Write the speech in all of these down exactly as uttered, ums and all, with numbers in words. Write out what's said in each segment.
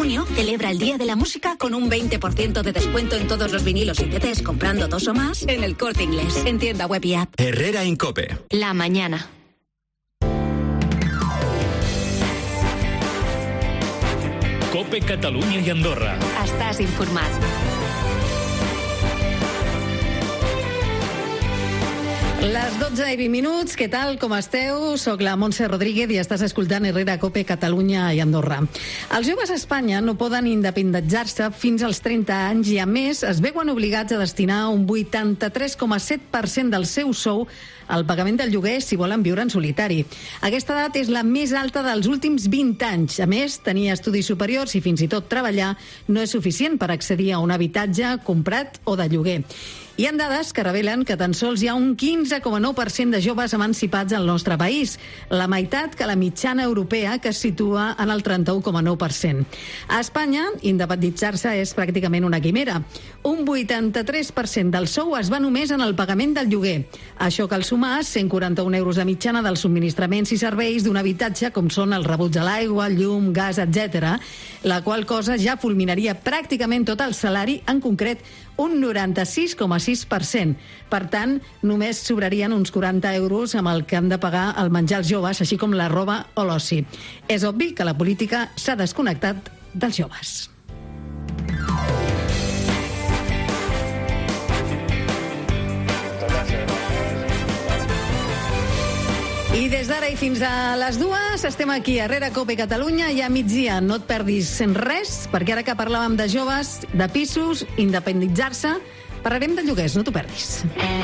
junio celebra el Día de la Música con un veinte por ciento de descuento en todos los vinilos y C Ds comprando dos o más en El Corte Inglés, en tienda web y app. Herrera Incope. La mañana. Cope Catalunya i Andorra. Estàs informat. Les dotze i vint minuts, què tal, com esteu? Soc la Montse Rodríguez i estàs escoltant Herrera Cope Catalunya i Andorra. Els joves a Espanya no poden independitzar-se fins als trenta anys i, a més, es veuen obligats a destinar un vuitanta-tres coma set per cent del seu sou al pagament del lloguer si volen viure en solitari. Aquesta edat és la més alta dels últims vint anys. A més, tenir estudis superiors i fins i tot treballar no és suficient per accedir a un habitatge comprat o de lloguer. Hi ha dades que revelen que tan sols hi ha un quinze coma nou per cent de joves emancipats al nostre país, la meitat que la mitjana europea, que es situa en el trenta-u coma nou per cent. A Espanya, independitzar-se és pràcticament una quimera. Un vuitanta-tres per cent del sou es va només en el pagament del lloguer. Això cal sumar cent quaranta-un euros de mitjana dels subministraments i serveis d'un habitatge, com són els rebuts a l'aigua, llum, gas, etcètera, la qual cosa ja fulminaria pràcticament tot el salari, en concret un noranta-sis coma sis per cent. Per tant, només sobrarien uns quaranta euros amb el que han de pagar el menjar els joves, així com la roba o l'oci. És obvi que la política s'ha desconnectat dels joves. I des d'ara i fins a les dues estem aquí a Herrera Cope Catalunya i a migdia. No et perdis res, perquè ara que parlàvem de joves, de pisos, independitzar-se, parlarem de lloguers, no t'ho perdis.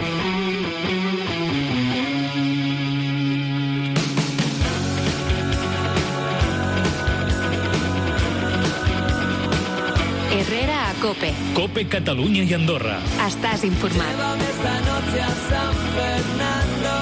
Herrera a Cope. Cope Catalunya i Andorra. Estàs informat. Llévame esta noche a San Fernando.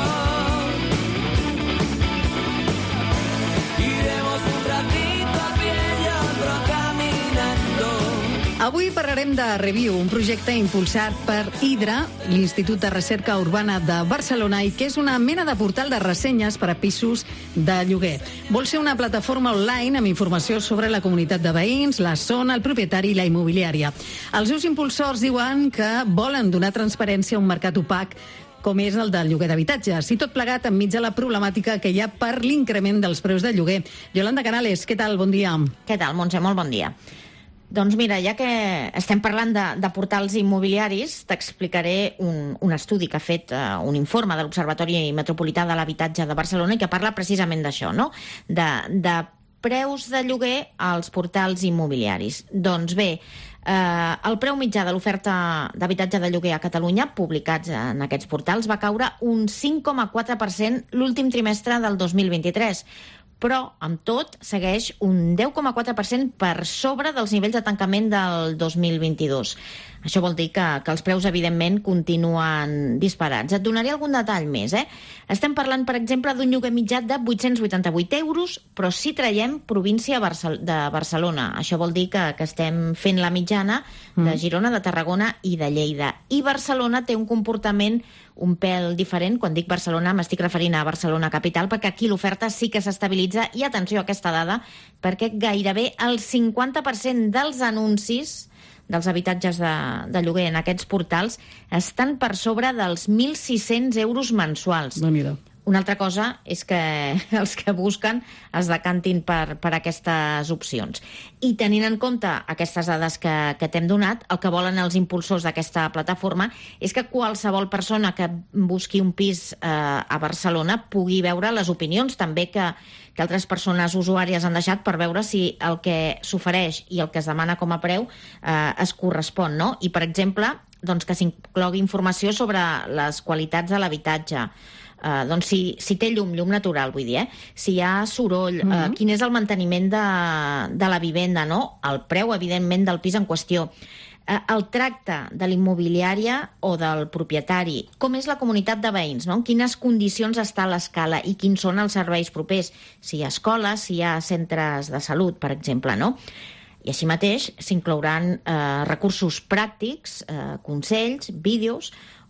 Avui parlarem de Review, un projecte impulsat per Hidra, l'Institut de Recerca Urbana de Barcelona, i que és una mena de portal de ressenyes per a pisos de lloguer. Vol ser una plataforma online amb informació sobre la comunitat de veïns, la zona, el propietari i la immobiliària. Els seus impulsors diuen que volen donar transparència a un mercat opac com és el del lloguer d'habitatges, i tot plegat enmig de la problemàtica que hi ha per l'increment dels preus del lloguer. Yolanda Canales, què tal? Bon dia. Què tal, Montse? Molt bon dia. Doncs mira, ja que estem parlant de, de portals immobiliaris, t'explicaré un, un estudi que ha fet uh, un informe de l'Observatori Metropolità de l'Habitatge de Barcelona i que parla precisament d'això, no? De, de preus de lloguer als portals immobiliaris. Doncs bé, eh, el preu mitjà de l'oferta d'habitatge de lloguer a Catalunya, publicats en aquests portals, va caure un cinc coma quatre per cent l'últim trimestre del dos mil vint-i-tres, però, amb tot, segueix un deu coma quatre per cent per sobre dels nivells de tancament del dos mil vint-i-dos. Això vol dir que, que els preus, evidentment, continuen disparats. Et donaré algun detall més, eh? Estem parlant, per exemple, d'un lloguer mitjà de vuit-cents vuitanta-vuit euros, però si traiem província de Barcelona. Això vol dir que, que estem fent la mitjana de Girona, de Tarragona i de Lleida. I Barcelona té un comportament un pèl diferent. Quan dic Barcelona m'estic referint a Barcelona capital, perquè aquí l'oferta sí que s'estabilitza, i atenció a aquesta dada, perquè gairebé el cinquanta per cent dels anuncis dels habitatges de, de lloguer en aquests portals estan per sobre dels mil sis-cents euros mensuals. No, mira. Una altra cosa és que els que busquen es decantin per, per aquestes opcions. I tenint en compte aquestes dades que, que t'hem donat, el que volen els impulsors d'aquesta plataforma és que qualsevol persona que busqui un pis eh, a Barcelona pugui veure les opinions també que, que altres persones usuàries han deixat per veure si el que s'ofereix i el que es demana com a preu eh, es correspon, no? I, per exemple, doncs que s'inclogui informació sobre les qualitats de l'habitatge, Uh, doncs si, si té llum, llum natural, vull dir, eh? Si hi ha soroll, uh, uh-huh. quin és el manteniment de, de la vivenda, no? El preu, evidentment, del pis en qüestió. Uh, el tracte de l'immobiliària o del propietari, com és la comunitat de veïns, no? En quines condicions està l'escala i quins són els serveis propers, si hi ha escoles, si hi ha centres de salut, per exemple, no? I així mateix s'inclouran eh, recursos pràctics, eh, consells, vídeos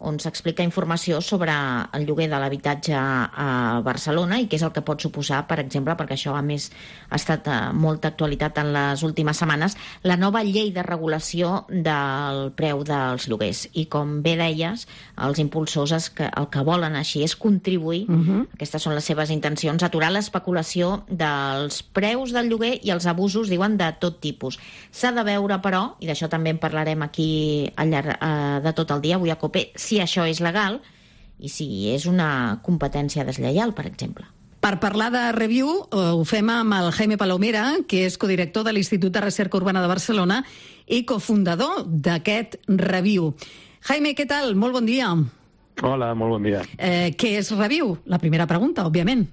on s'explica informació sobre el lloguer de l'habitatge a Barcelona i què és el que pot suposar, per exemple, perquè això a més ha estat molta actualitat en les últimes setmanes, la nova llei de regulació del preu dels lloguers. I com bé deies, els impulsors es que, el que volen així és contribuir, uh-huh. aquestes són les seves intencions, aturar l'especulació dels preus del lloguer i els abusos, diuen, de tot tipus. S'ha de veure, però, i d'això també en parlarem aquí al llarg eh, de tot el dia, avui a COPE, si això és legal i si és una competència deslleial, per exemple. Per parlar de Review, ho fem amb el Jaime Palomera, que és codirector de l'Institut de Recerca Urbana de Barcelona i cofundador d'aquest Review. Jaime, què tal? Molt bon dia. Hola, molt bon dia. Eh, què és Review? La primera pregunta, òbviament.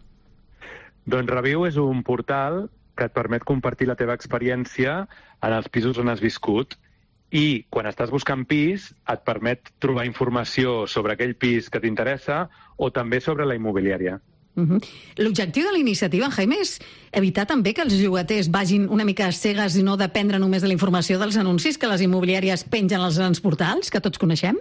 Doncs Review és un portal que et permet compartir la teva experiència en els pisos on has viscut. I quan estàs buscant pis, et permet trobar informació sobre aquell pis que t'interessa o també sobre la immobiliària. Uh-huh. L'objectiu de la iniciativa, Jaime, és evitar també que els llogaters vagin una mica cegues i no dependre només de la informació dels anuncis que les immobiliàries pengen als grans portals, que tots coneixem?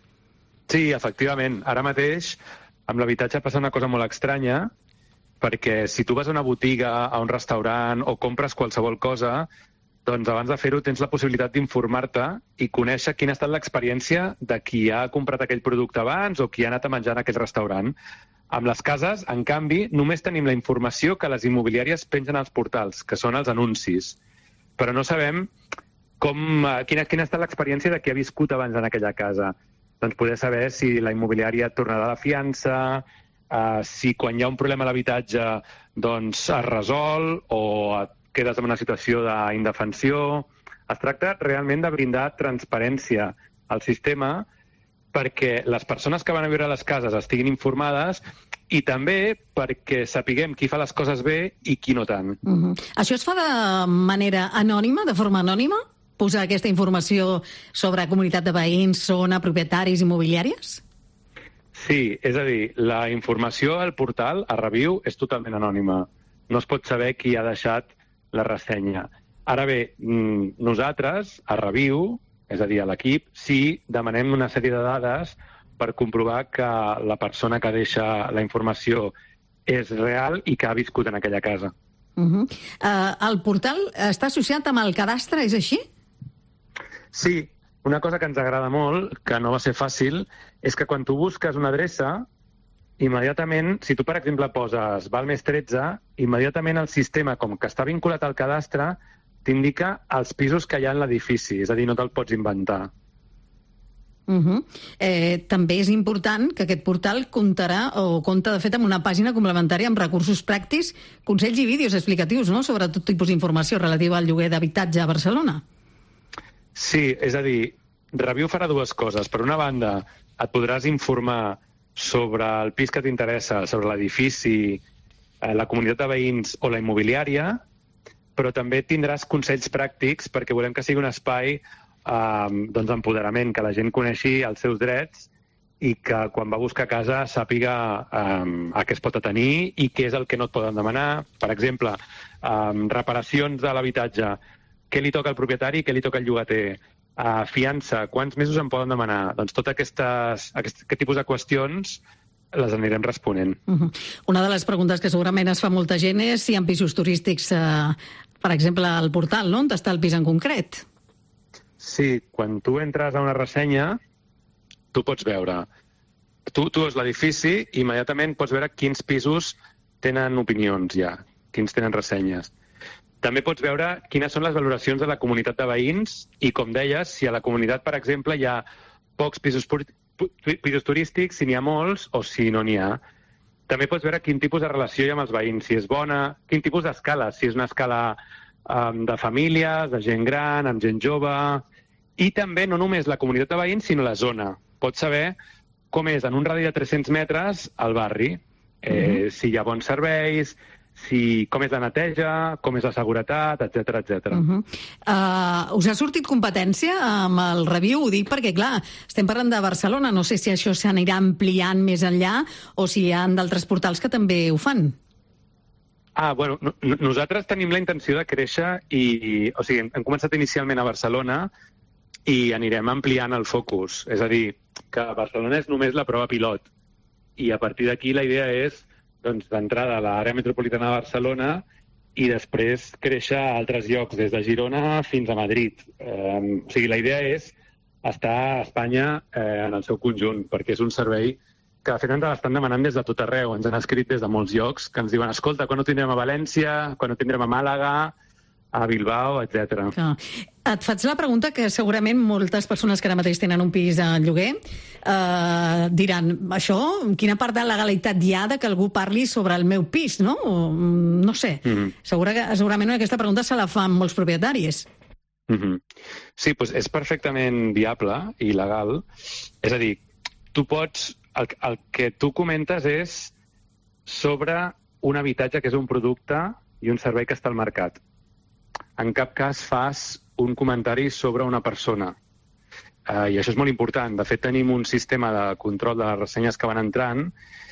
Sí, efectivament. Ara mateix, amb l'habitatge passa una cosa molt estranya, perquè si tu vas a una botiga, a un restaurant o compres qualsevol cosa, doncs abans de fer-ho tens la possibilitat d'informar-te i conèixer quina ha estat l'experiència de qui ha comprat aquell producte abans o qui ha anat a menjar en aquell restaurant. Amb les cases, en canvi, només tenim la informació que les immobiliàries pengen als portals, que són els anuncis. Però no sabem com, quina, quina ha estat l'experiència de qui ha viscut abans en aquella casa. Doncs poder saber si la immobiliària tornarà a la fiança, eh, si quan hi ha un problema a l'habitatge doncs es resol o et quedes en una situació d'indefensió. Es tracta realment de brindar transparència al sistema perquè les persones que van a viure a les cases estiguin informades i també perquè sapiguem qui fa les coses bé i qui no tant. Uh-huh. Això es fa de manera anònima, de forma anònima? Posar aquesta informació sobre comunitat de veïns, zona, propietaris, immobiliàries? Sí, és a dir, la informació al portal, a Review, és totalment anònima. No es pot saber qui ha deixat la ressenya. Ara bé, nosaltres, a Review, és a dir, a l'equip, sí demanem una sèrie de dades per comprovar que la persona que deixa la informació és real i que ha viscut en aquella casa. Uh-huh. Uh, el portal està associat amb el cadastre, és així? Sí, una cosa que ens agrada molt, que no va ser fàcil, és que quan tu busques una adreça, immediatament, si tu, per exemple, poses Balmes tretze, immediatament el sistema, com que està vinculat al cadastre, t'indica els pisos que hi ha en l'edifici, és a dir, no te'l pots inventar. Uh-huh. Eh, també és important que aquest portal comptarà o compta, de fet, amb una pàgina complementària amb recursos pràctics, consells i vídeos explicatius, no?, sobre tot tipus d'informació relativa al lloguer d'habitatge a Barcelona. Sí, és a dir, Review farà dues coses. Per una banda, et podràs informar sobre el pis que t'interessa, sobre l'edifici, la comunitat de veïns o la immobiliària, però també tindràs consells pràctics perquè volem que sigui un espai eh, doncs empoderament, que la gent coneixi els seus drets i que quan va a buscar casa sàpiga eh, a què es pot atenir i què és el que no et poden demanar. Per exemple, eh, reparacions de l'habitatge, què li toca al propietari i què li toca al llogater. Uh, fiança, quants mesos em poden demanar? Doncs tot aquestes, aquest, aquest tipus de qüestions les anirem responent. Uh-huh. Una de les preguntes que segurament es fa molta gent és si hi ha pisos turístics, uh, per exemple, al portal, no?, on està el pis en concret. Sí, quan tu entres a una ressenya, tu pots veure. Tu, tu veus l'edifici i immediatament pots veure quins pisos tenen opinions ja, quins tenen ressenyes. També pots veure quines són les valoracions de la comunitat de veïns i, com deies, si a la comunitat, per exemple, hi ha pocs pisos, pisos turístics, si n'hi ha molts o si no n'hi ha. També pots veure quin tipus de relació hi ha amb els veïns, si és bona, quin tipus d'escala, si és una escala um, de famílies, de gent gran, amb gent jove. I també no només la comunitat de veïns, sinó la zona. Pots saber com és en un radi de tres-cents metres el barri, eh, mm-hmm. si hi ha bons serveis, si, com és la neteja, com és la seguretat, etcètera, etcètera. Uh-huh. Uh, us ha sortit competència amb el Review? Ho dic perquè, clar, estem parlant de Barcelona, no sé si això s'anirà ampliant més enllà o si hi ha d'altres portals que també ho fan. Ah, bueno, no, nosaltres tenim la intenció de créixer i, i o sigui, hem, hem començat inicialment a Barcelona i anirem ampliant el focus. És a dir, que Barcelona és només la prova pilot. I a partir d'aquí la idea és, doncs, d'entrada a l'àrea metropolitana de Barcelona i després créixer a altres llocs, des de Girona fins a Madrid. Eh, o sigui, la idea és estar a Espanya eh, en el seu conjunt, perquè és un servei que de fet ens l'estan demanant des de tot arreu. Ens han escrit des de molts llocs que ens diuen, escolta, quan ho tindrem a València, quan ho tindrem a Màlaga, a Bilbao, etcètera. Et faig la pregunta que segurament moltes persones que ara mateix tenen un pis a lloguer eh, diran, això, quina part de legalitat hi ha de que algú parli sobre el meu pis, no? O, no sé. Mm-hmm. Segura que, segurament aquesta pregunta se la fan molts propietaris. Mm-hmm. Sí, doncs és perfectament viable i legal. És a dir, tu pots... El, el que tu comentes és sobre un habitatge que és un producte i un servei que està al mercat. En cap cas fas un comentari sobre una persona. Uh, I això és molt important. De fet, tenim un sistema de control de les ressenyes que van entrant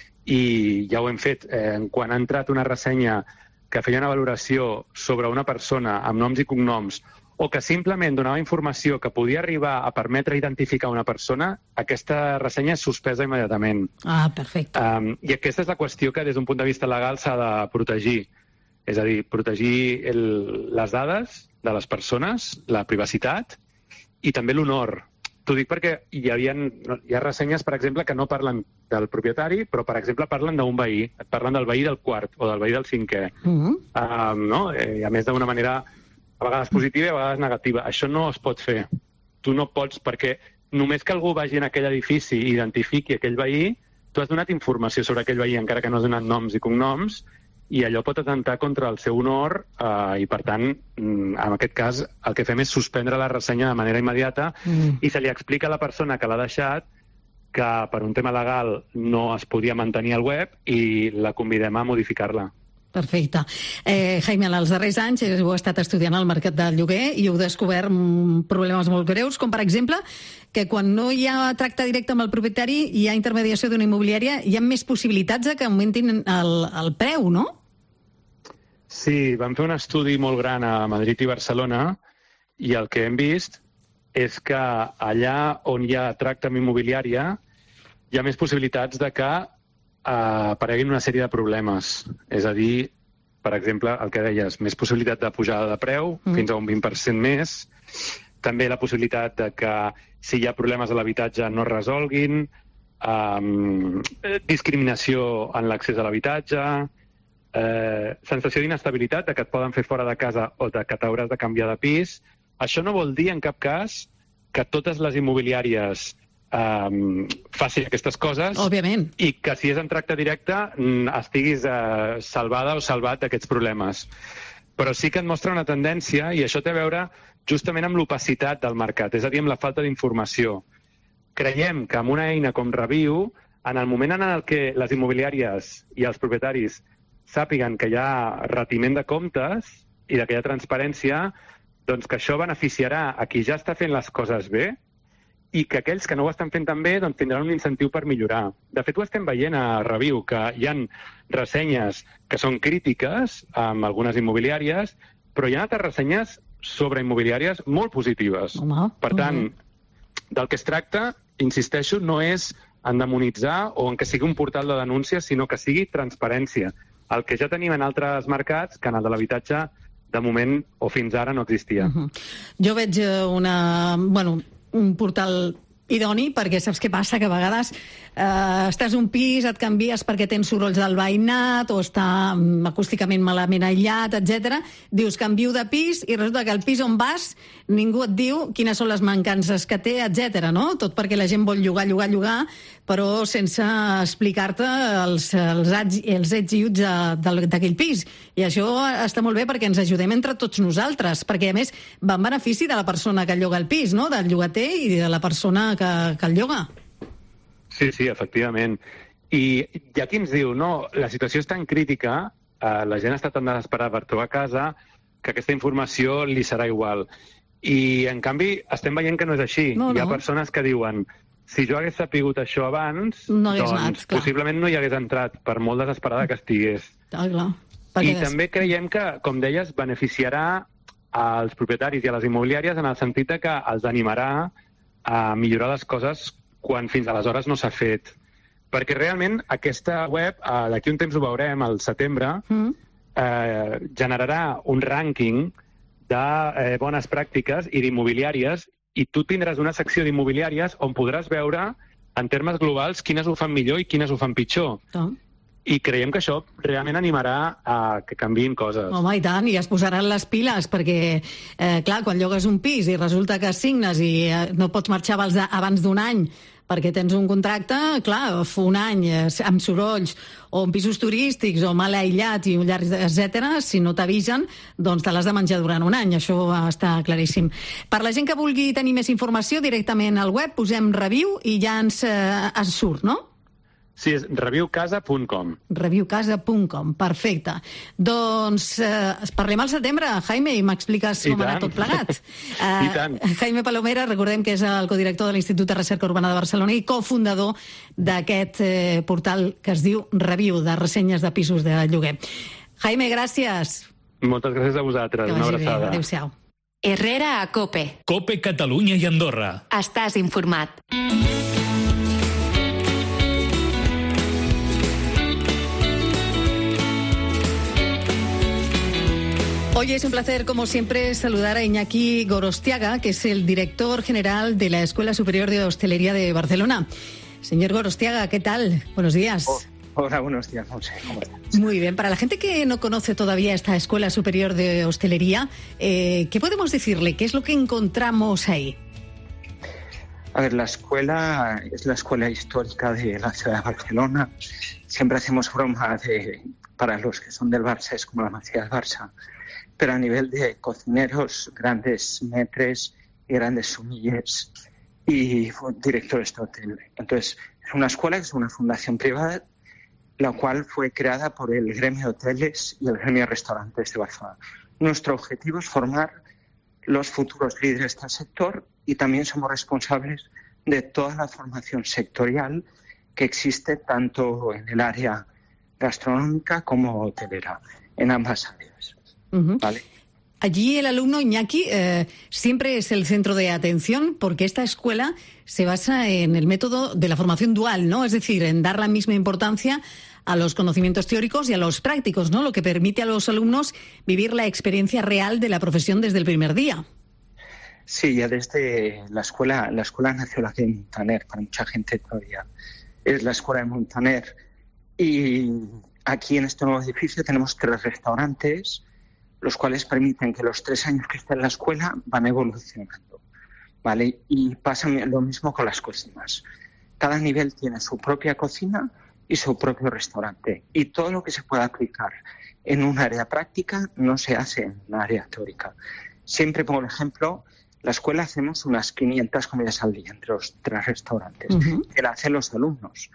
i ja ho hem fet. Eh, quan ha entrat una ressenya que feia una valoració sobre una persona amb noms i cognoms o que simplement donava informació que podia arribar a permetre identificar una persona, aquesta ressenya és suspesa immediatament. Ah, perfecte. Um, I aquesta és la qüestió que des d'un punt de vista legal s'ha de protegir. És a dir, protegir el, les dades de les persones, la privacitat i també l'honor. T'ho dic perquè hi, havia, hi ha ressenyes, per exemple, que no parlen del propietari, però, per exemple, parlen d'un veí. Et parlen del veí del quart o del veí del cinquè. Uh-huh. um, no? I a més, d'una manera a vegades positiva i a vegades negativa. Això no es pot fer. Tu no pots, perquè només que algú vagi en aquell edifici i identifiqui aquell veí, tu has donat informació sobre aquell veí, encara que no has donat noms i cognoms, i allò pot atentar contra el seu honor eh, i, per tant, en aquest cas, el que fem és suspendre la ressenya de manera immediata mm. i se li explica a la persona que l'ha deixat que per un tema legal no es podia mantenir al web i la convidem a modificar-la. Perfecte. Eh, Jaime, en els darrers anys heu estat estudiant el mercat del lloguer i heu descobert problemes molt greus, com per exemple que quan no hi ha tracte directe amb el propietari i hi ha intermediació d'una immobiliària, hi ha més possibilitats de que augmentin el, el preu, no? Sí, vam fer un estudi molt gran a Madrid i Barcelona i el que hem vist és que allà on hi ha tracte amb immobiliària hi ha més possibilitats de que Uh, apareguin una sèrie de problemes. És a dir, per exemple, el que deies, més possibilitat de pujada de preu, mm. fins a un vint per cent més. També la possibilitat de que si hi ha problemes a l'habitatge no es resolguin, um, discriminació en l'accés a l'habitatge, uh, sensació d'inestabilitat, de que et poden fer fora de casa o de que t'hauràs de canviar de pis. Això no vol dir, en cap cas, que totes les immobiliàries Um, faci aquestes coses. Òbviament. I que si és en tracte directe estiguis uh, salvada o salvat d'aquests problemes. Però sí que et mostra una tendència i això té a veure justament amb l'opacitat del mercat, és a dir, amb la falta d'informació. Creiem que amb una eina com Reviu, en el moment en el què les immobiliàries i els propietaris sàpiguen que hi ha retiment de comptes i que hi ha transparència, doncs que això beneficiarà a qui ja està fent les coses bé i que aquells que no ho estan fent tan bé doncs, tindran un incentiu per millorar. De fet, ho estem veient a Reviu, que hi ha ressenyes que són crítiques amb algunes immobiliàries, però hi ha altres ressenyes sobre immobiliàries molt positives. Home, per tant, del que es tracta, insisteixo, no és en demonitzar o en que sigui un portal de denúncies, sinó que sigui transparència. El que ja tenim en altres mercats, que en el de l'habitatge, de moment o fins ara no existia. Uh-huh. Jo veig una... Bueno, un portal idoni, perquè saps què passa? Que a vegades eh, estàs en un pis, et canvies perquè tens sorolls del veïnat o està acústicament malament aïllat, etcètera. Dius, canvio de pis i resulta que al pis on vas ningú et diu quines són les mancances que té, etcètera, no? Tot perquè la gent vol llogar, llogar, llogar, però sense explicar-te els, els, ets, els ets i uts d'aquell pis. I això està molt bé perquè ens ajudem entre tots nosaltres, perquè a més va en benefici de la persona que lloga el pis, no? Del llogater i de la persona que, que el lloga. Sí, sí, efectivament. I hi ha qui ens diu, no, la situació és tan crítica, eh, la gent està tan desesperada per trobar casa, que aquesta informació li serà igual. I, en canvi, estem veient que no és així. No, no. Hi ha persones que diuen, si jo hagués sapigut això abans, no hagués doncs anat, clar. possiblement no hi hagués entrat, per molt desesperada que estigués. Ah, clar. I des... també creiem que, com deies, beneficiarà als propietaris i a les immobiliàries en el sentit que els animarà a millorar les coses quan fins aleshores no s'ha fet. Perquè realment aquesta web, eh, d'aquí un temps ho veurem, al setembre, mm. eh, generarà un rànquing de eh, bones pràctiques i d'immobiliàries, i tu tindràs una secció d'immobiliàries on podràs veure en termes globals quines ho fan millor i quines ho fan pitjor. Oh. I creiem que això realment animarà a que canviïn coses. Home, i tant, i es posaran les piles, perquè, eh, clar, quan llogues un pis i resulta que signes i eh, no pots marxar abans d'un any perquè tens un contracte, clar, un any eh, amb sorolls o en pisos turístics o mal aïllats i un llarg, etcètera, si no t'avisen, doncs te l'has de menjar durant un any. Això està claríssim. Per la gent que vulgui tenir més informació, directament al web posem review i ja ens, eh, ens surt, no? Sí, és review casa punt com. review casa punt com, perfecte. Doncs eh, parlem al setembre, Jaime, i m'expliques com ha anat tot plegat. Uh, I tant. Jaime Palomera, recordem que és el codirector de l'Institut de Recerca Urbana de Barcelona i cofundador d'aquest eh, portal que es diu Review, de ressenyes de pisos de lloguer. Jaime, gràcies. Moltes gràcies a vosaltres. Una abraçada. Adéu-siau. Herrera a COPE. COPE Catalunya i Andorra. Estàs informat. Hoy es un placer, como siempre, saludar a Iñaki Gorostiaga, que es el director general de la Escuela Superior de Hostelería de Barcelona. Señor Gorostiaga, ¿qué tal? Buenos días. Oh, hola, buenos días, Monse. ¿Cómo estás? Muy bien. Para la gente que no conoce todavía esta Escuela Superior de Hostelería, eh, ¿qué podemos decirle? ¿Qué es lo que encontramos ahí? A ver, la escuela es la escuela histórica de la ciudad de Barcelona. Siempre hacemos broma de, para los que son del Barça, es como la Masía del Barça. Pero a nivel de cocineros, grandes maîtres y grandes sommeliers y directores de hotel. Entonces, es una escuela que es una fundación privada, la cual fue creada por el gremio de hoteles y el gremio de restaurantes de Barcelona. Nuestro objetivo es formar los futuros líderes del sector y también somos responsables de toda la formación sectorial que existe tanto en el área gastronómica como hotelera, en ambas áreas. Uh-huh. ¿Vale? Allí el alumno Iñaki eh, siempre es el centro de atención, porque esta escuela se basa en el método de la formación dual, ¿no? Es decir, en dar la misma importancia a los conocimientos teóricos y a los prácticos, ¿no? Lo que permite a los alumnos vivir la experiencia real de la profesión desde el primer día. Sí, ya desde la escuela, la escuela nació la de Montaner, para mucha gente todavía es la escuela de Montaner. Y aquí en este nuevo edificio tenemos tres restaurantes, los cuales permiten que los tres años que está en la escuela van evolucionando, ¿vale? Y pasa lo mismo con las cocinas. Cada nivel tiene su propia cocina y su propio restaurante. Y todo lo que se pueda aplicar en un área práctica no se hace en un área teórica. Siempre, por ejemplo, la escuela hacemos unas quinientas comidas al día entre los tres restaurantes, uh-huh. que la hacen los alumnos.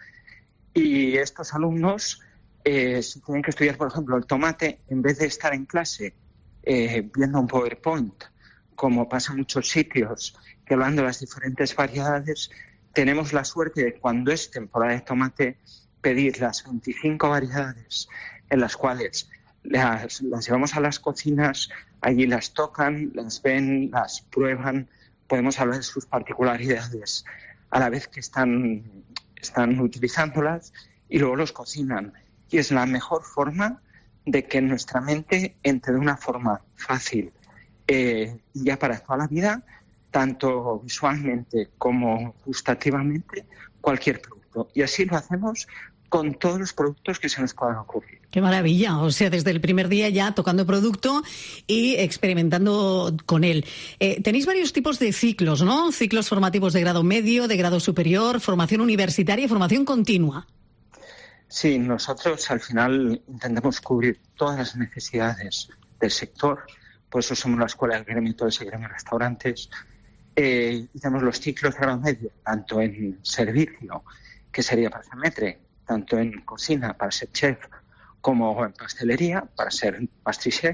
Y estos alumnos... Eh, si tienen que estudiar, por ejemplo, el tomate, en vez de estar en clase eh, viendo un PowerPoint, como pasa en muchos sitios, que hablando de las diferentes variedades, tenemos la suerte de cuando es temporada de tomate pedir las veinticinco variedades en las cuales las, las llevamos a las cocinas, allí las tocan, las ven, las prueban, podemos hablar de sus particularidades a la vez que están, están utilizándolas y luego los cocinan. Y es la mejor forma de que nuestra mente entre de una forma fácil eh, y ya para toda la vida, tanto visualmente como gustativamente, cualquier producto. Y así lo hacemos con todos los productos que se nos puedan ocurrir. ¡Qué maravilla! O sea, desde el primer día ya tocando producto y experimentando con él. Eh, tenéis varios tipos de ciclos, ¿no? Ciclos formativos de grado medio, de grado superior, formación universitaria y formación continua. Sí, nosotros al final intentamos cubrir todas las necesidades del sector, por eso somos la escuela del gremio, todo ese gremio de restaurantes. Eh, y tenemos los ciclos de grado medio, tanto en servicio, que sería para ser maître, tanto en cocina, para ser chef, como en pastelería, para ser pastry-chef.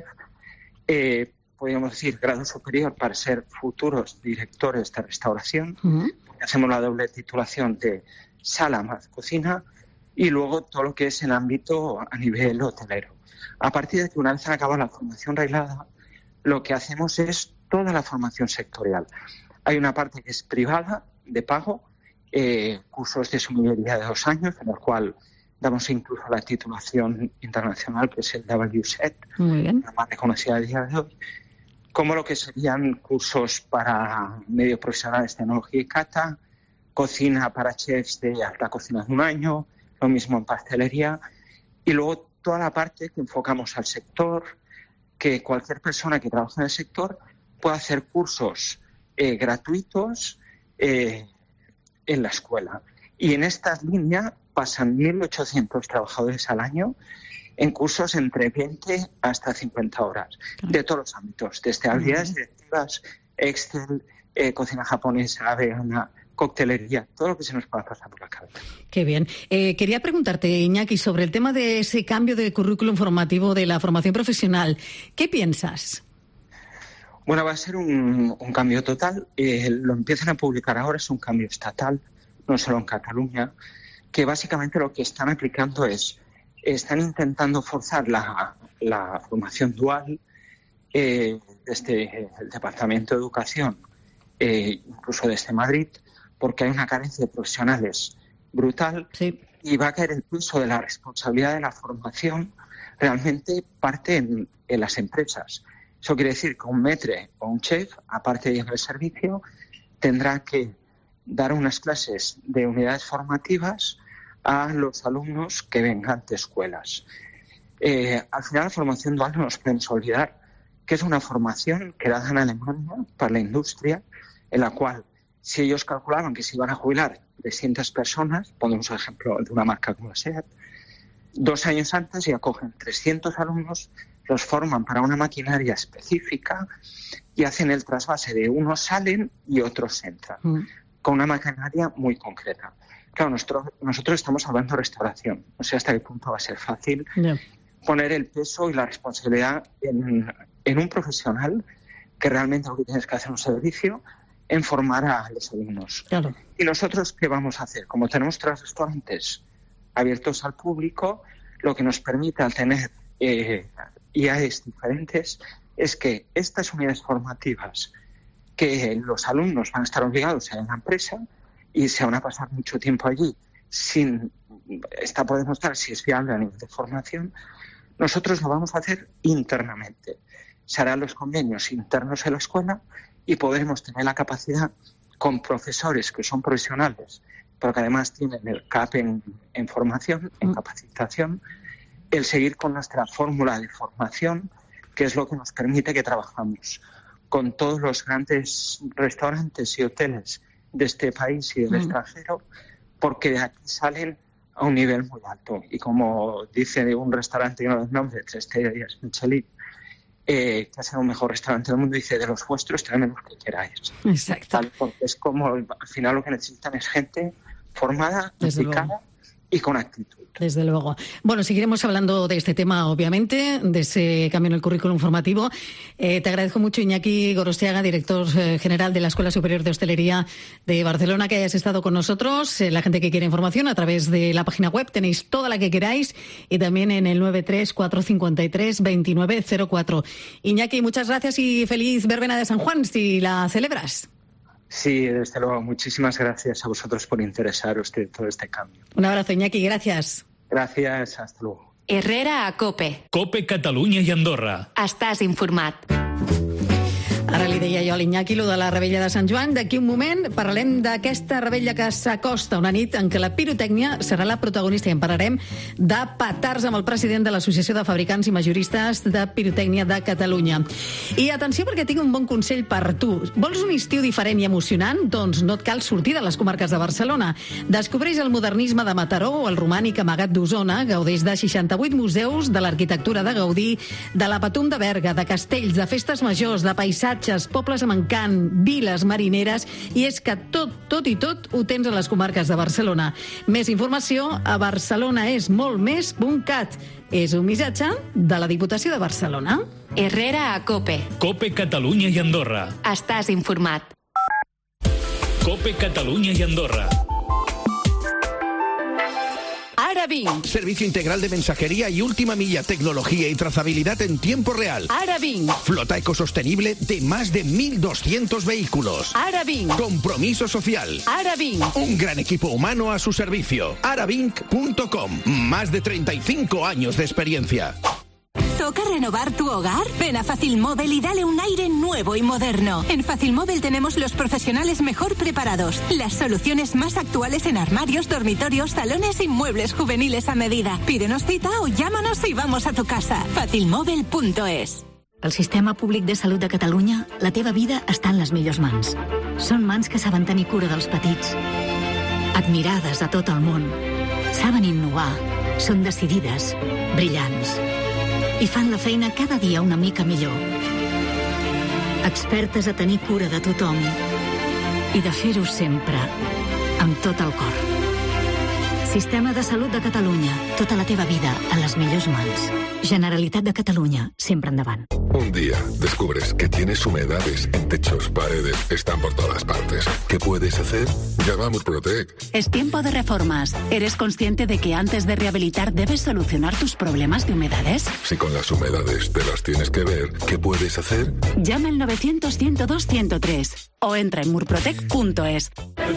Eh, podríamos decir grado superior para ser futuros directores de restauración. Uh-huh. Hacemos la doble titulación de sala más cocina. Y luego todo lo que es el ámbito a nivel hotelero. A partir de que una vez han acabado la formación reglada, lo que hacemos es toda la formación sectorial. Hay una parte que es privada, de pago, eh, cursos de sumillería de dos años, en el cual damos incluso la titulación internacional, que es el W S E T, Muy bien. la más reconocida a día de hoy, como lo que serían cursos para medios profesionales de tecnología y cata, cocina para chefs de alta cocina de un año, lo mismo en pastelería, y luego toda la parte que enfocamos al sector, que cualquier persona que trabaja en el sector pueda hacer cursos eh, gratuitos eh, en la escuela. Y en esta línea pasan mil ochocientos trabajadores al año en cursos entre veinte hasta cincuenta horas, de todos los ámbitos, desde habilidades directivas, Excel, eh, cocina japonesa, vegana, coctelería, todo lo que se nos pueda pasar por la cabeza. Qué bien. Eh, quería preguntarte, Iñaki, sobre el tema de ese cambio de currículum formativo de la formación profesional. ¿Qué piensas? Bueno, va a ser un, un cambio total. Eh, lo empiezan a publicar ahora, es un cambio estatal, no solo en Cataluña, que básicamente lo que están aplicando es, están intentando forzar la, la formación dual eh, desde el Departamento de Educación, eh, incluso desde Madrid, porque hay una carencia de profesionales brutal. Sí. Y va a caer el peso de la responsabilidad de la formación realmente parte en, en las empresas. Eso quiere decir que un maître o un chef, aparte de llevar el servicio, tendrá que dar unas clases de unidades formativas a los alumnos que vengan de escuelas. Eh, al final, la formación dual no nos podemos olvidar que es una formación que da en Alemania para la industria, en la cual, si ellos calculaban que se iban a jubilar trescientas personas, pongamos el ejemplo de una marca como SEAT, dos años antes ya cogen trescientos alumnos, los forman para una maquinaria específica y hacen el trasvase de unos salen y otros entran, mm. con una maquinaria muy concreta. Claro, nosotros, nosotros estamos hablando de restauración, no sé hasta qué punto va a ser fácil yeah. poner el peso y la responsabilidad en, en un profesional que realmente lo que tienes que hacer un servicio en formar a los alumnos. Claro. ¿Y nosotros qué vamos a hacer? Como tenemos tres restaurantes abiertos al público, lo que nos permite al tener eh, I A Es diferentes es que estas unidades formativas que los alumnos van a estar obligados a ir a la empresa y se van a pasar mucho tiempo allí sin esta podemos dar si es viable a nivel de formación, nosotros lo vamos a hacer internamente. Se harán los convenios internos en la escuela y podremos tener la capacidad con profesores que son profesionales, pero que además tienen el C A P en, en formación, en capacitación, el seguir con nuestra fórmula de formación, que es lo que nos permite que trabajamos con todos los grandes restaurantes y hoteles de este país y del mm. extranjero, porque de aquí salen a un nivel muy alto. Y como dice un restaurante que no es nombre, tres estrellas Michelin, eh, que es el mejor restaurante del mundo, dice, de los vuestros traen los que queráis. Exacto. ¿Vale? Porque es como, al final lo que necesitan es gente formada, dedicada y con actitud. Desde luego. Bueno, seguiremos hablando de este tema, obviamente, de ese cambio en el currículum formativo. Eh, te agradezco mucho, Iñaki Gorostiaga, director eh, general de la Escuela Superior de Hostelería de Barcelona, que hayas estado con nosotros. Eh, la gente que quiere información, a través de la página web tenéis toda la que queráis y también en el nueve tres cuatro cinco tres dos nueve cero cuatro. Iñaki, muchas gracias y feliz verbena de San Juan, si la celebras. Sí, desde luego. Muchísimas gracias a vosotros por interesaros de todo este cambio. Un abrazo, Iñaki. Gracias. Gràcies, hasta luego. Herrera a COPE. COPE Catalunya i Andorra. Estàs informat. Ara li deia jo a l'Iñaki, lo de la Rebella de Sant Joan. D'aquí un moment parlarem d'aquesta rebella que s'acosta, una nit en què la pirotècnia serà la protagonista, i en parlarem de petards amb el president de l'Associació de Fabricants i Majoristes de Pirotècnia de Catalunya. I atenció, perquè tinc un bon consell per tu. Vols un estiu diferent i emocionant? Doncs no et cal sortir de les comarques de Barcelona. Descobreix el modernisme de Mataró o el romànic amagat d'Osona. Gaudeix de seixanta-vuit museus, de l'arquitectura de Gaudí, de la Patum de Berga, de castells, de festes majors, de paisatges, pobles amb encant, viles marineres, i és que tot, tot i tot ho tens a les comarques de Barcelona. Més informació a barcelonaesmoltmés punt cat. És un missatge de la Diputació de Barcelona. Herrera a COPE. COPE Catalunya i Andorra. Estàs informat. COPE Catalunya i Andorra. Ara Ara vinc. Servicio integral de mensajería y última milla, tecnología y trazabilidad en tiempo real. Ara vinc. Flota ecosostenible de más de mil doscientos vehículos. Ara vinc. Compromiso social. Ara vinc. Un gran equipo humano a su servicio. aravinc punto com. Más de treinta y cinco años de experiencia. ¿Toca renovar tu hogar? Ven a Facilmóvil y dale un aire nuevo y moderno. En Facilmóvil tenemos los profesionales mejor preparados, las soluciones más actuales en armarios, dormitorios, salones y muebles juveniles a medida. Pídenos cita o llámanos y vamos a tu casa. facilmóvil punto es. Al Sistema Públic de Salut de Catalunya, la teva vida està en les millors mans. Són mans que saben tenir cura dels petits, admirades a tot el món. Saben innovar, són decidides, brillants. I fan la feina cada dia una mica millor. Expertes a tenir cura de tothom i de fer-ho sempre, amb tot el cor. Sistema de Salut de Catalunya. Tota la teva vida a les millors mans. Generalitat de Catalunya. Sempre endavant. Un día descubres que tienes humedades en techos, paredes, están por todas partes. ¿Qué puedes hacer? Llama a Murprotec. Es tiempo de reformas. ¿Eres consciente de que antes de rehabilitar debes solucionar tus problemas de humedades? Si con las humedades te las tienes que ver, ¿qué puedes hacer? Llama al novecientos, ciento dos, ciento tres o entra en murprotec punto es.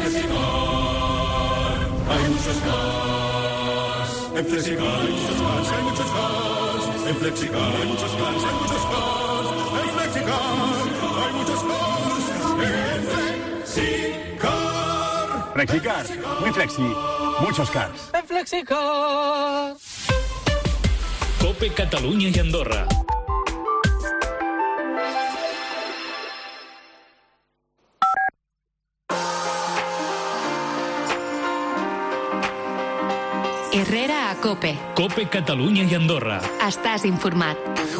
Hay muchos cars. En Flexicar hay muchos cars, hay muchos cars. En Flexicar hay muchos cars, hay muchos cars. En Flexicar hay muchos cars. En Flexicar. Flexicar, muy flexi, muchos cars. En Flexicar. COPE Catalunya i Andorra. Herrera a COPE. COPE Catalunya i Andorra. Estàs informat.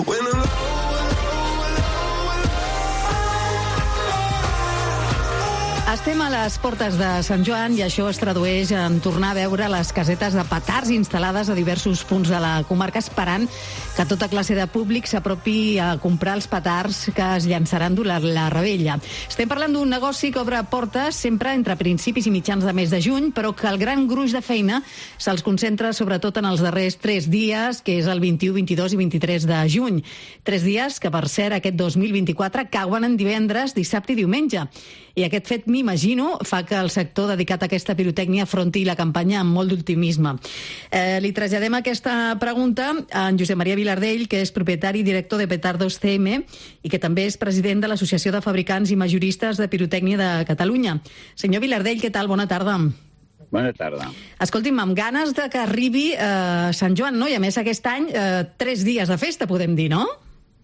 Estem a les portes de Sant Joan i això es tradueix en tornar a veure les casetes de petards instal·lades a diversos punts de la comarca, esperant que tota classe de públic s'apropi a comprar els petards que es llançaran durant la rebella. Estem parlant d'un negoci que obre portes sempre entre principis i mitjans de mes de juny, però que el gran gruix de feina se'ls concentra sobretot en els darrers tres dies, que és el vint-i-u, vint-i-dos i vint-i-tres de juny. Tres dies que, per cert, aquest dos mil vint-i-quatre cauen en divendres, dissabte i diumenge. I aquest fet, m'imagino, fa que el sector dedicat a aquesta pirotècnia afronti la campanya amb molt d'optimisme. Eh, li traslladem aquesta pregunta a en Josep Maria Vilardell, que és propietari i director de Petardos C M i que també és president de l'Associació de Fabricants i Majoristes de Pirotècnia de Catalunya. Senyor Vilardell, què tal? Bona tarda. Bona tarda. Escolti'm, amb ganes de que arribi eh, Sant Joan, no? I a més aquest any, eh, tres dies de festa, podem dir, no?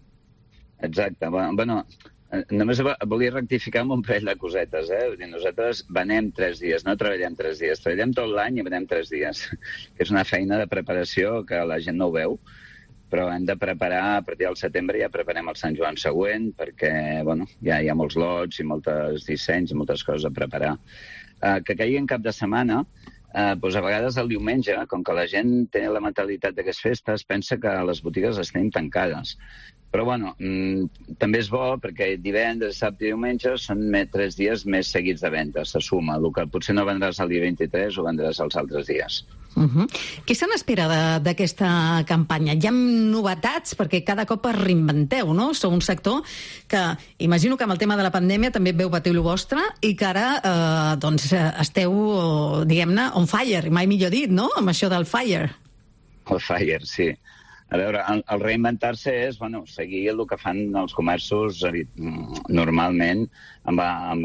Exacte. Bueno, només volia rectificar amb un parell de cosetes, eh? Vull dir, nosaltres venem tres dies, no treballem tres dies. Treballem tot l'any i venem tres dies. Que és una feina de preparació que la gent no ho veu, però hem de preparar, a partir del setembre ja preparem el Sant Joan següent, perquè, bueno, ja hi ha molts lots i molts dissenys i moltes coses a preparar. Uh, que caigui en cap de setmana, uh, doncs a vegades el diumenge, com que la gent té la mentalitat de que és festa, es pensa que les botigues estan tancades. Però, bueno, mmm, també és bo perquè divendres, dissabte i diumenge són més, tres dies més seguits de venda, se suma. El que potser no vendràs el dia vint-i-tres o vendràs els altres dies. Uh -huh. Què se n'espera d'aquesta campanya? Hi ha novetats? Perquè cada cop es reinventeu, no? Sou un sector que, imagino que amb el tema de la pandèmia també veu patir el vostre i que ara eh, doncs, esteu, diguem-ne, on fire, mai millor dit, no? Amb això del fire. El fire, sí. A veure, el, el reinventar-se és, bueno, seguir el que fan els comerços normalment amb, amb,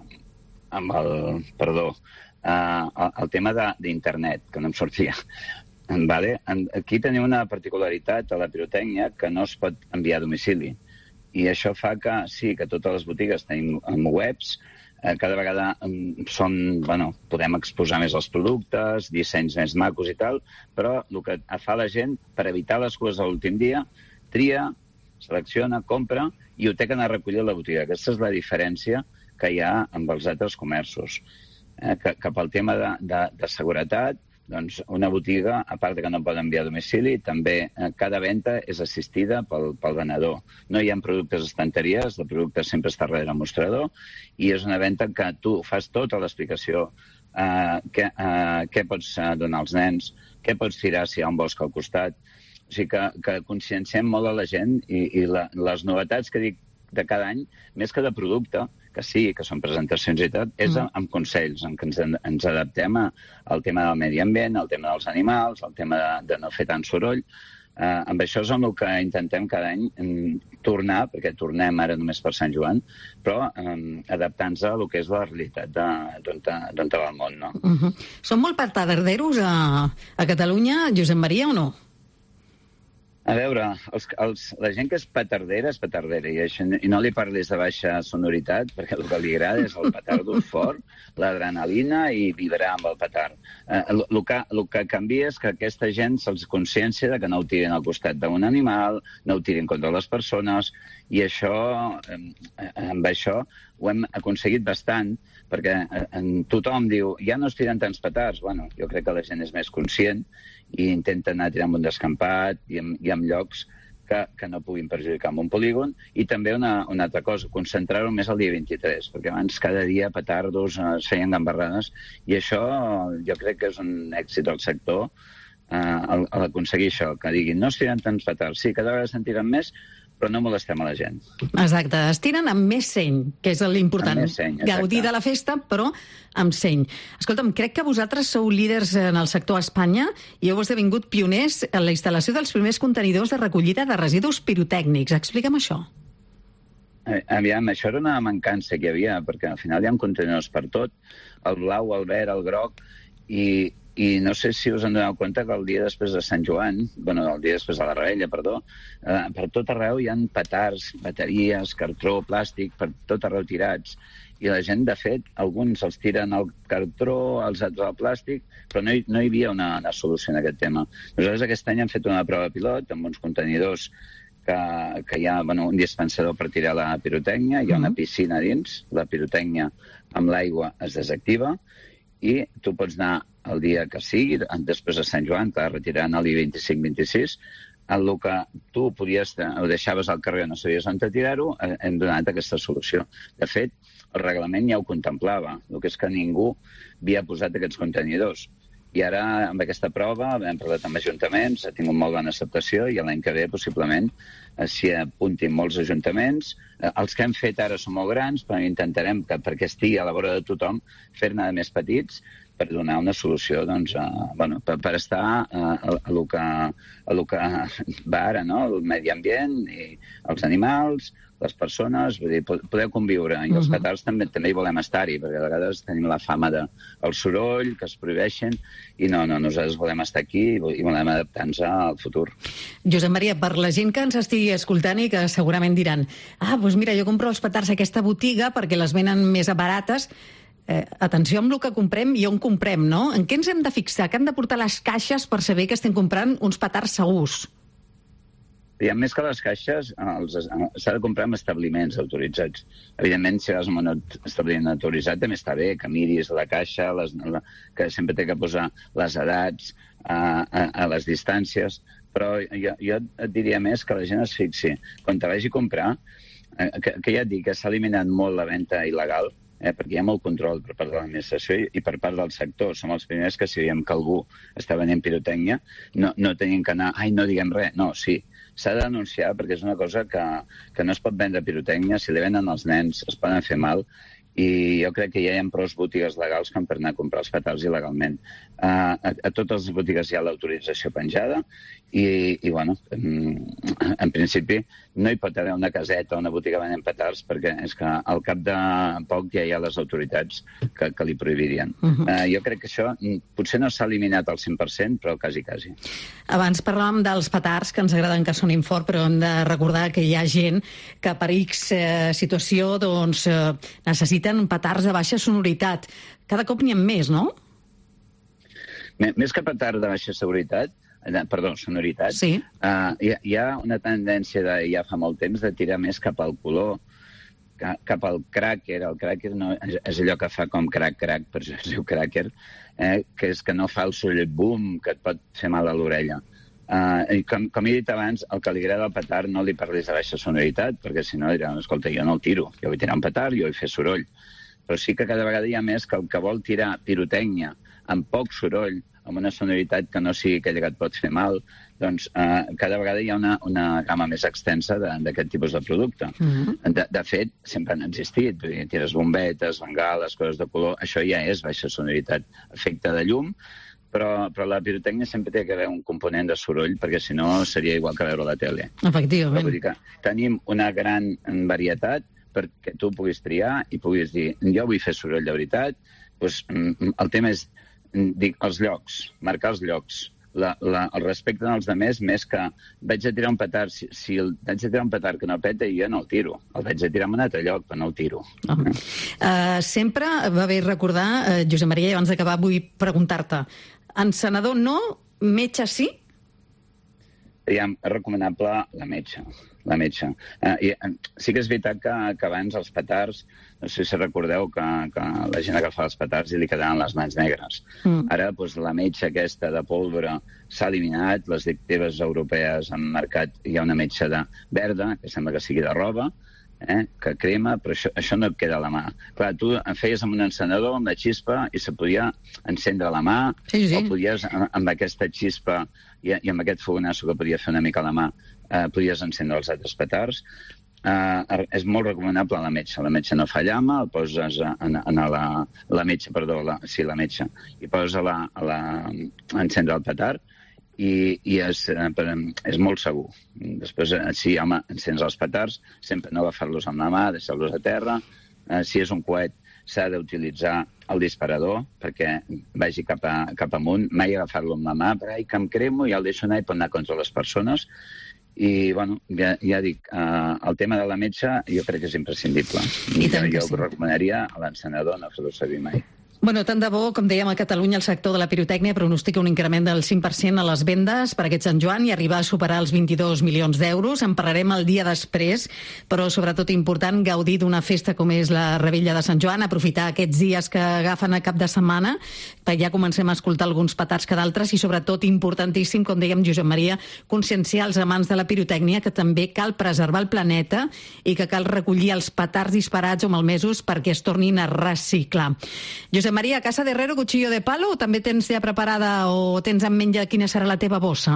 amb el, perdó, uh, el, el tema d'internet, que no em sortia. Vale? Aquí tenim una particularitat a la pirotècnia que no es pot enviar a domicili. I això fa que, sí, que totes les botigues tenim webs, cada vegada són, bueno, podem exposar més els productes, dissenys més macos i tal, però el que fa la gent, per evitar les coses a l'últim dia, tria, selecciona, compra i ho té que anar a recollir a la botiga. Aquesta és la diferència que hi ha amb els altres comerços. Eh, que, que pel tema de, de, de seguretat, doncs una botiga, a part que no pot enviar a domicili, també eh, cada venda és assistida pel, pel venedor. No hi ha productes estanteries, el producte sempre està darrere el mostrador i és una venda que tu fas tota l'explicació uh, què, uh, què pots uh, donar als nens, què pots tirar si hi ha un bosc al costat. O sigui que, que conscienciem molt a la gent i, i la, les novetats que dic de cada any, més que de producte, que sí, que són presentacions i tot, és amb, amb consells, en què ens, ens adaptem a, al tema del medi ambient, al tema dels animals, al tema de, de no fer tant soroll. Uh, amb això és amb el que intentem cada any um, tornar, perquè tornem ara només per Sant Joan, però um, adaptant-nos a el que és la realitat d'on va el món. No? Uh -huh. Són molt petarderos a, a Catalunya, Josep Maria, o no? A veure, els, els, la gent que és petardera és petardera, i, això, i no li parlis de baixa sonoritat, perquè el que li agrada és el petardo fort, l'adrenalina i vibrar amb el petard. Eh, el, el, que, el que canvia és que aquesta gent se'ls consciència de que no ho tirin al costat d'un animal, no ho tirin contra les persones, i això, eh, amb això ho hem aconseguit bastant, perquè eh, tothom diu, ja no es tiren tants petards. Bueno, jo crec que la gent és més conscient i intenta anar tirant un descampat i en, i en llocs que, que no puguin perjudicar amb un polígon. I també una, una altra cosa, concentrar-ho més el dia vint-i-tres, perquè abans cada dia petardos es feien gambarrades, i això jo crec que és un èxit del sector, eh, l'aconseguir això, que diguin, no es tiren tants petards, sí, cada vegada se'n tiren més, però no molestem a la gent. Exacte, es tiren amb més seny, que és l'important. Gaudir de la festa, però amb seny. Escolta'm, crec que vosaltres sou líders en el sector a Espanya i heu esdevingut pioners en la instal·lació dels primers contenidors de recollida de residus pirotècnics. Explica'm això. Aviam, això era una mancança que hi havia, perquè al final hi ha contenidors per tot, el blau, el verd, el groc, i... I no sé si us en doneu compte que el dia després de Sant Joan, bueno, el dia després de la Revetlla, perdó, eh, per tot arreu hi ha petards, bateries, cartró, plàstic, per tot arreu tirats. I la gent, de fet, alguns els tiren al cartró, els altres al plàstic, però no hi, no hi havia una, una solució en aquest tema. Nosaltres aquest any hem fet una prova pilot amb uns contenidors que, que hi ha, bueno, un dispensador per tirar la pirotècnia, hi ha una piscina dins, la pirotècnia amb l'aigua es desactiva, i tu pots anar el dia que sigui, després de Sant Joan, que retirant el dia vint-i-cinc vint-i-sis, en el que tu podies, ho deixaves al carrer, no sabies on tirar-ho, hem donat aquesta solució. De fet, el reglament ja ho contemplava, el que és que ningú havia posat aquests contenidors. I ara, amb aquesta prova, hem parlat amb ajuntaments, ha tingut molt bona acceptació, i l'any que ve, possiblement, s'hi apuntin molts ajuntaments. Els que hem fet ara són molt grans, però intentarem, que, perquè estigui a la vora de tothom, fer-ne de més petits, per donar una solució, doncs, a, bueno, per, per estar a, a, a, lo que, a lo que va ara, no? El medi ambient, i els animals, les persones, vull dir, podeu conviure. I els petards també, també hi volem estar-hi, perquè a vegades tenim la fama del de, soroll, que es prohibeixen, i no, no, nosaltres volem estar aquí i volem adaptar-nos al futur. Josep Maria, per la gent que ens estigui escoltant i que segurament diran, ah, doncs mira, jo compro els petards a aquesta botiga perquè les venen més barates. Eh, atenció amb el que comprem i on comprem, no? En què ens hem de fixar? Què han de portar les caixes per saber que estem comprant uns petards segurs? I a més que les caixes, s'ha de comprar en establiments autoritzats. Evidentment, si vas a un establiment autoritzat, també està bé que miris la caixa, les, la, que sempre té que posar les edats, a, a, a les distàncies, però jo, jo et diria més que la gent es fixi. Quan te vagi a comprar, eh, que, que ja et dic que s'ha eliminat molt la venda il·legal, Eh, perquè hi ha molt control per part de l'administració i, i per part del sector. Som els primers que si veiem que algú està venent pirotècnia, no, no tenim que anar, ai, no diguem res. No, sí, s'ha de denunciar perquè és una cosa que, que no es pot vendre pirotècnia. Si li venen als nens es poden fer mal, i jo crec que ja hi ha prou botigues legals com per anar a comprar els petards il·legalment. Uh, a, a totes les botigues hi ha l'autorització penjada i, i bueno, en, en principi no hi pot haver una caseta o una botiga venent petards perquè és que al cap de poc ja hi ha les autoritats que, que li prohibirien. Uh -huh. uh, jo crec que això potser no s'ha eliminat al cent per cent, però quasi, quasi. Abans parlàvem dels petards, que ens agraden que sonin fort, però hem de recordar que hi ha gent que per X eh, situació doncs, eh, necessita petards de baixa sonoritat. Cada cop n'hi ha més, no? Més que petard de baixa seguretat, perdó, sonoritat, sí. uh, hi, ha, hi ha una tendència de, ja fa molt temps de tirar més cap al color, cap al cracker. El cracker no, és, és allò que fa com crac-crac, per això es diu cracker, eh, que és que no fa el soroll boom, que et pot fer mal a l'orella. Uh, i com, com he dit abans, el que li agrada al petard no li parlis de baixa sonoritat, perquè si no dirà, escolta, jo no el tiro, jo vull tirar un petard, jo vull fer soroll. però sí que cada vegada hi ha més que el que vol tirar pirotècnia amb poc soroll, amb una sonoritat que no sigui aquella que et pot fer mal, doncs eh, cada vegada hi ha una, una gamma més extensa d'aquest tipus de producte. Mm-hmm. De, de fet, sempre han existit. Vull dir, tires bombetes, bengales, coses de color, això ja és baixa sonoritat, efecte de llum, però, però la pirotècnia sempre té que haver un component de soroll, perquè si no seria igual que veure la tele. Efectivament. Vull dir que tenim una gran varietat perquè tu puguis triar i puguis dir, jo vull fer soroll de veritat, doncs el tema és dic, els llocs, marcar els llocs, la, la, el respecte dels altres, més que vaig a tirar un petard, si, si el, vaig a tirar un petard que no peta, jo no el tiro, el vaig a tirar en un altre lloc, però no el tiro. Oh. Eh? Uh, sempre va bé recordar, uh, Josep Maria, i abans d'acabar vull preguntar-te, encenedor no, metge sí? Ja, és recomanable la metge, la metge. Uh, i, uh, sí que és veritat que, que abans els petards, no sé si recordeu que, que la gent agafava els petards i li quedaven les mans negres. Mm. Ara, doncs, la metge aquesta de pólvora s'ha eliminat, les directives europees han marcat, hi ha una metge de verda, que sembla que sigui de roba, eh, que crema, però això, això no et queda a la mà. Clar, tu feies amb un encenedor, amb la xispa, i se podia encendre la mà, sí, sí. O podies, amb aquesta xispa i, i amb aquest fogonasso que podia fer una mica a la mà, eh, podies encendre els altres petards. Uh, és molt recomanable a la metge. La metge no fa llama, el poses en, en la, la metge, perdó, la, sí, la metge, i posa la, la, a encendre el petard i, i és, és molt segur. Després, sí, home, encens els petards, sempre no agafar-los amb la mà, deixar-los a terra. Uh, si és un coet, s'ha d'utilitzar el disparador perquè vagi cap, a, cap amunt, mai agafar-lo amb la mà, perquè ai, que em cremo, ja el deixo anar i pot anar contra les persones. I, bueno, ja, ja dic, uh, el tema de la metge jo crec que és imprescindible. I jo, jo sí. Ho recomanaria a l'encenedor no fer-ho servir mai. Bueno, tant de bo, com dèiem, a Catalunya el sector de la pirotècnia pronostica un increment del cinc per cent a les vendes per aquest Sant Joan i arribar a superar els vint-i-dos milions d'euros. En parlarem el dia després, però sobretot important gaudir d'una festa com és la Revetlla de Sant Joan, aprofitar aquests dies que agafen a cap de setmana, perquè ja comencem a escoltar alguns petards que d'altres i sobretot importantíssim, com dèiem Josep Maria, conscienciar els amants de la pirotècnia que també cal preservar el planeta i que cal recollir els petards disparats o malmesos perquè es tornin a reciclar. Josep Maria, a casa de Herrero, cuchillo de palo, o també tens ja preparada o tens en ment ja quina serà la teva bossa?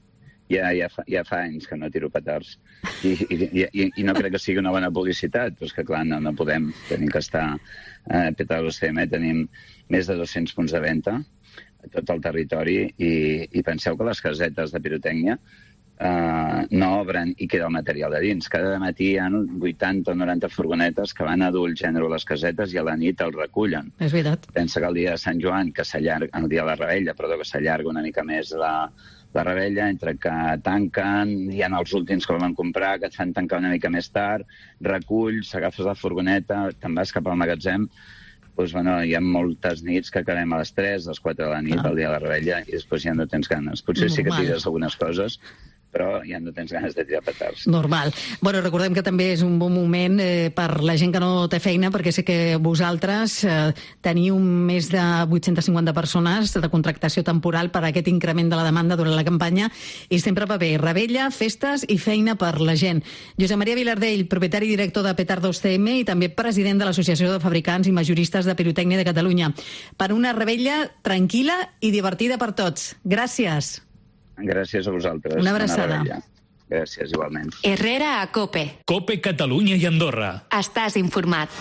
Ja, ja, fa, ja fa anys que no tiro petards. I, i, i, i no crec que sigui una bona publicitat, però és que, clar, no, no podem. Tenim que estar a Petardos C M, tenim més de dos-cents punts de venda a tot el territori i, i penseu que les casetes de pirotècnia Uh, no obren i queda el material de dins. Cada matí hi ha vuitanta o noranta furgonetes que van a dur el gènere a les casetes i a la nit el recullen. És veritat. Pensa que el dia de Sant Joan, que s'allarga, el dia de la Revetlla, perdó, que s'allarga una mica més la, la Revetlla, entre que tanquen, hi ha els últims que volen comprar, que et fan tancar una mica més tard, reculls, agafes la furgoneta, te'n vas cap al magatzem, doncs, bueno, hi ha moltes nits que acabem a les tres, a les quatre de la nit, ah. el dia de la Revetlla, i després ja no tens ganes. Potser Normal. Sí que tires algunes coses, però ja no tens ganes de tirar petards. Normal. Bueno, recordem que també és un bon moment eh, per la gent que no té feina, perquè sé que vosaltres eh, teniu més de vuit-centes cinquanta persones de contractació temporal per a aquest increment de la demanda durant la campanya, i sempre va bé revetlla, festes i feina per la gent. Josep Maria Vilardell, propietari i director de Petardos C M i també president de l'Associació de Fabricants i Majoristes de Pirotècnia de Catalunya. Per una revetlla tranquil·la i divertida per tots. Gràcies. Gràcies a vosaltres. Una abraçada. Gràcies, igualment. Herrera a COPE. COPE Catalunya i Andorra. Estàs informat.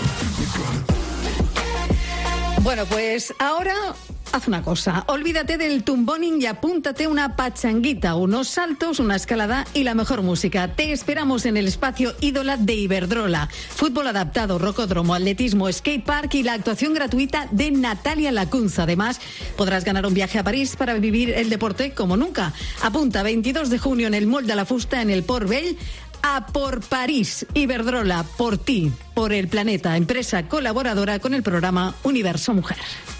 Bueno, pues ahora haz una cosa. Olvídate del tumboning y apúntate una pachanguita, unos saltos, una escalada y la mejor música. Te esperamos en el espacio Ídola de Iberdrola. Fútbol adaptado, rocódromo, atletismo, skatepark y la actuación gratuita de Natalia Lacunza. Además, podrás ganar un viaje a París para vivir el deporte como nunca. Apunta veintidós de junio en el Mall de la Fusta, en el Port Vell, a por París. Iberdrola, por ti, por el planeta. Empresa colaboradora con el programa Universo Mujer.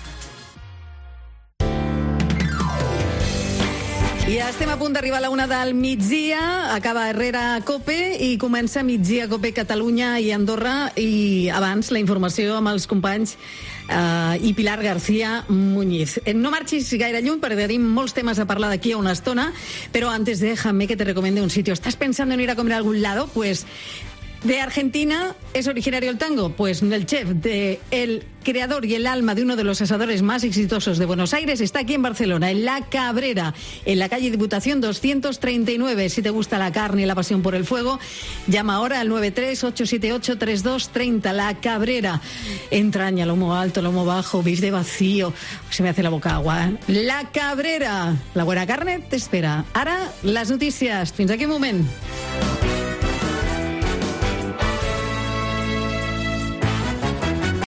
I estem a punt d'arribar a la una del migdia, acaba Herrera COPE i comença migdia COPE Catalunya i Andorra, i abans la informació amb els companys uh, i Pilar García Muñiz. No marxis gaire lluny perquè tenim molts temes a parlar d'aquí a una estona, però antes déjame que te recomiende un sitio. ¿Estás pensando en ir a comer a algún lado? Pues De Argentina es originario el tango, pues el chef de el creador y el alma de uno de los asadores más exitosos de Buenos Aires está aquí en Barcelona, en La Cabrera, en la calle Diputación doscientos treinta y nueve. Si te gusta la carne y la pasión por el fuego, llama ahora al nueve tres ocho siete ocho tres dos tres cero. La Cabrera. Entraña, lomo alto, lomo bajo, bif de vacío. Se me hace la boca agua. ¿eh? La Cabrera. La buena carne te espera. Ara, les notícies. Fins aquí un moment.